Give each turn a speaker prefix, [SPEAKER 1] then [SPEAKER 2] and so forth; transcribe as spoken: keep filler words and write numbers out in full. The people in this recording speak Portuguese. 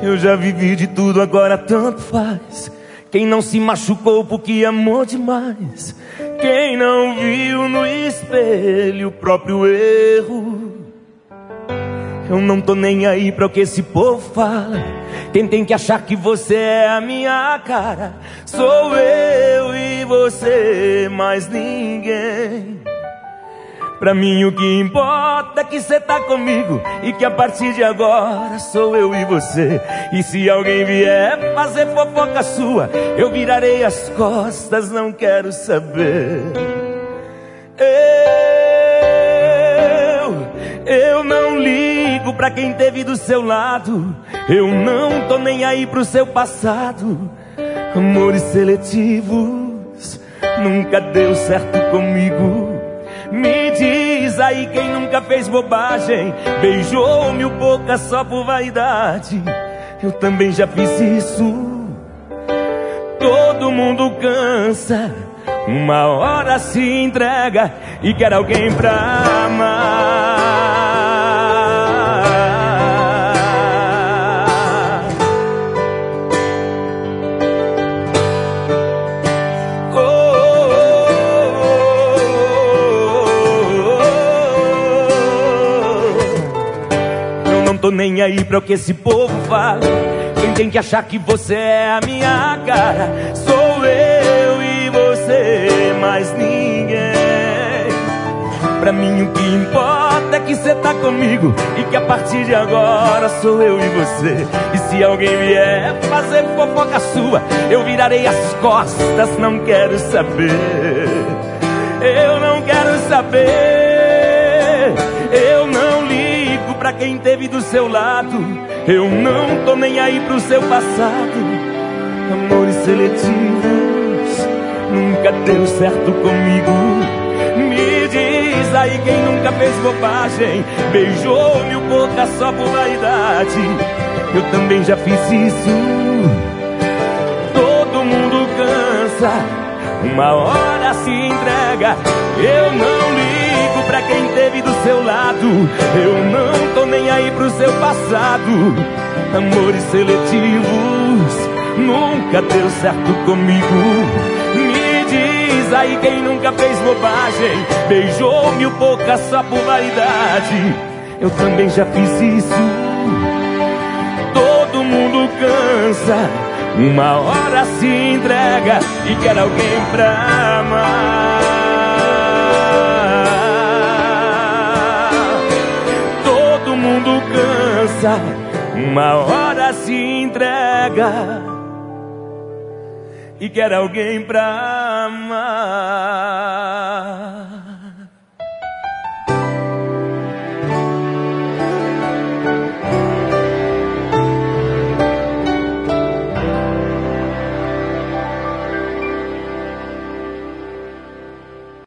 [SPEAKER 1] Eu já vivi de tudo, agora tanto faz. Quem não se machucou porque amou demais? Quem não viu no espelho o próprio erro? Eu não tô nem aí pra o que esse povo fala. Quem tem que achar que você é a minha cara sou eu e você, mais ninguém. Pra mim o que importa é que cê tá comigo e que a partir de agora sou eu e você. E se alguém vier fazer fofoca sua, eu virarei as costas, não quero saber. Eu, eu não ligo pra quem teve do seu lado. Eu não tô nem aí pro seu passado. Amores seletivos nunca deu certo comigo. Me diz aí quem nunca fez bobagem, beijou mil bocas só por vaidade. Eu também já fiz isso. Todo mundo cansa, uma hora se entrega e quer alguém pra amar. Tô nem aí pra o que esse povo fala. Quem tem que achar que você é a minha cara sou eu e você, mais ninguém. Pra mim o que importa é que cê tá comigo e que a partir de agora sou eu e você. E se alguém vier fazer fofoca sua, eu virarei as costas, não quero saber. Eu não quero saber. Eu não ligo pra quem teve do seu lado. Eu não tô nem aí pro seu passado. Amores seletivos nunca deu certo comigo. Me diz aí quem nunca fez bobagem, beijou mil bocas só por vaidade. Eu também já fiz isso. Todo mundo cansa, uma hora se entrega. Eu não ligo pra quem teve do seu lado. Eu não tô nem aí pro seu passado. Amores seletivos nunca deu certo comigo. Me diz aí quem nunca fez bobagem, beijou mil bocas só por vaidade. Eu também já fiz isso. Todo mundo cansa, uma hora se entrega e quer alguém pra amar. Todo mundo cansa, uma hora se entrega e quer alguém pra amar.